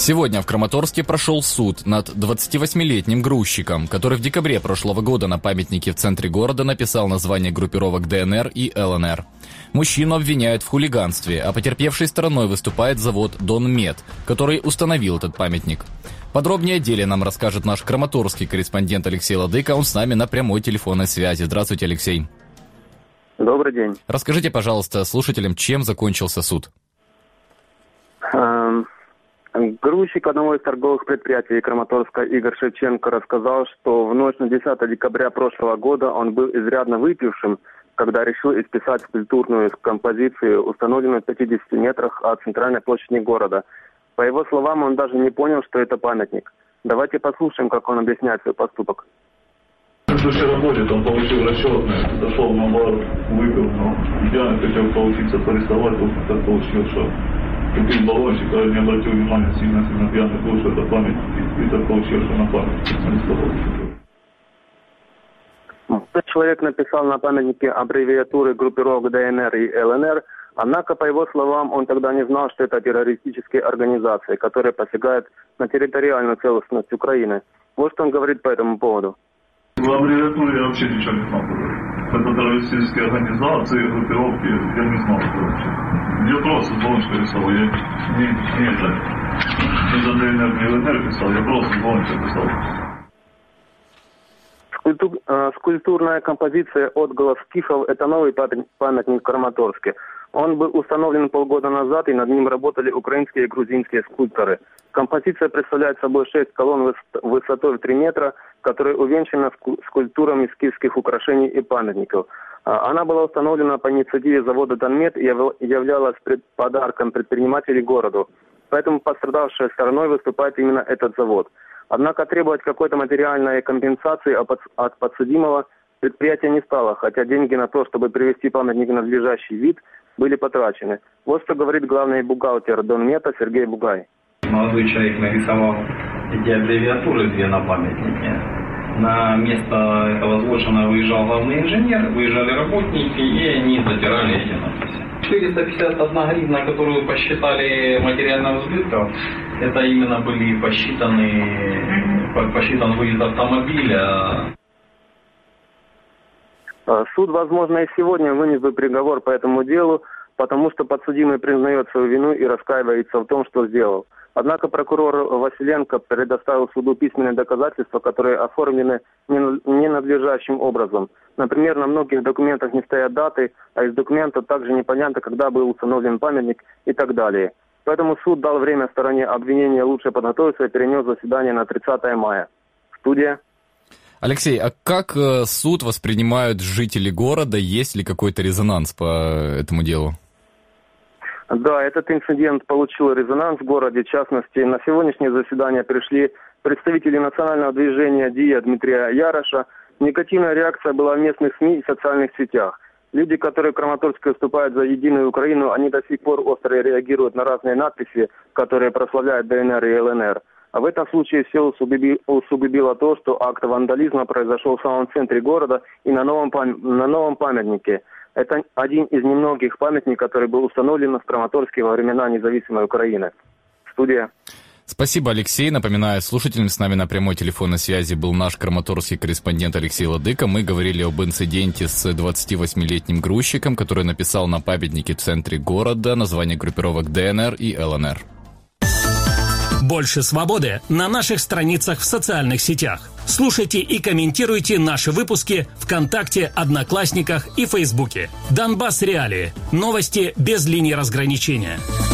Сегодня в Краматорске прошел суд над 28-летним грузчиком, который в декабре прошлого года на памятнике в центре города написал название группировок ДНР и ЛНР. Мужчину обвиняют в хулиганстве, а потерпевшей стороной выступает завод «Донмет», который установил этот памятник. Подробнее о деле нам расскажет наш краматорский корреспондент Алексей Ладыка. Он с нами на прямой телефонной связи. Здравствуйте, Алексей. Добрый день. Расскажите, пожалуйста, слушателям, чем закончился суд? Грузчик одного из торговых предприятий Краматорска Игорь Шевченко рассказал, что в ночь на 10 декабря прошлого года он был изрядно выпившим, когда решил исписать скульптурную композицию, установленную в 50 метрах от центральной площади города. По его словам, он даже не понял, что это памятник. Давайте послушаем, как он объясняет свой поступок. Вчера ночью он получил расчетное, зашел на бар, выпил, но я хотел поучиться порисовать, так получилось, что купил баллончик, а не обратил внимания, сильно пьяный был, что это памятник, и так получилось, что на памятник нарисовал. Человек написал на памятнике аббревиатуры группировок ДНР и ЛНР, однако, по его словам, он тогда не знал, что это террористические организации, которые посягают на территориальную целостность Украины. Вот что он говорит по этому поводу. В аббревиатуре я вообще ничего не знал. Это террористические организации, группировки, я не знал, что вообще. Я просто баллончик рисовал, я не за ДНР, не ЛНР писал, я просто баллончик рисовал. Скульптурная композиция «Отголос скифов» – это новый памятник в Краматорске. Он был установлен полгода назад, и над ним работали украинские и грузинские скульпторы. Композиция представляет собой 6 колонн высотой в 3 метра, которые увенчаны скульптурами скифских украшений и памятников. Она была установлена по инициативе завода «Донмет» и являлась подарком предпринимателей городу. Поэтому пострадавшей стороной выступает именно этот завод. Однако требовать какой-то материальной компенсации от подсудимого предприятие не стало, хотя деньги на то, чтобы привести памятник в надлежащий вид, были потрачены. Вот что говорит главный бухгалтер Донмета Сергей Бугай. Молодой человек нарисовал эти аббревиатуры две на памятнике. На место этого злочина выезжал главный инженер, выезжали работники, и они затирали эти надписи. 451 гривна, которую посчитали материального взбытка, это именно были посчитан выезд автомобиля. Суд, возможно, и сегодня вынес бы приговор по этому делу, потому что подсудимый признает свою вину и раскаивается в том, что сделал. Однако прокурор Василенко предоставил суду письменные доказательства, которые оформлены ненадлежащим образом. Например, на многих документах не стоят даты, а из документов также непонятно, когда был установлен памятник и так далее. Поэтому суд дал время стороне обвинения лучше подготовиться и перенес заседание на 30 мая. Студия. Алексей, а как суд воспринимают жители города? Есть ли какой-то резонанс по этому делу? Да, этот инцидент получил резонанс в городе. В частности, на сегодняшнее заседание пришли представители национального движения ДИА Дмитрия Яроша. Негативная реакция была в местных СМИ и социальных сетях. Люди, которые в Краматорске выступают за единую Украину, они до сих пор остро реагируют на разные надписи, которые прославляют ДНР и ЛНР. А в этом случае все усугубило то, что акт вандализма произошел в самом центре города и на новом памятнике. Это один из немногих памятников, который был установлен в Краматорске во времена независимой Украины. Студия. Спасибо, Алексей. Напоминаю слушателям, с нами на прямой телефонной связи был наш краматорский корреспондент Алексей Ладыка. Мы говорили об инциденте с 28-летним грузчиком, который написал на памятнике в центре города название группировок ДНР и ЛНР. Больше свободы на наших страницах в социальных сетях. Слушайте и комментируйте наши выпуски ВКонтакте, Одноклассниках и Фейсбуке. Донбасс Реалии. Новости без линии разграничения.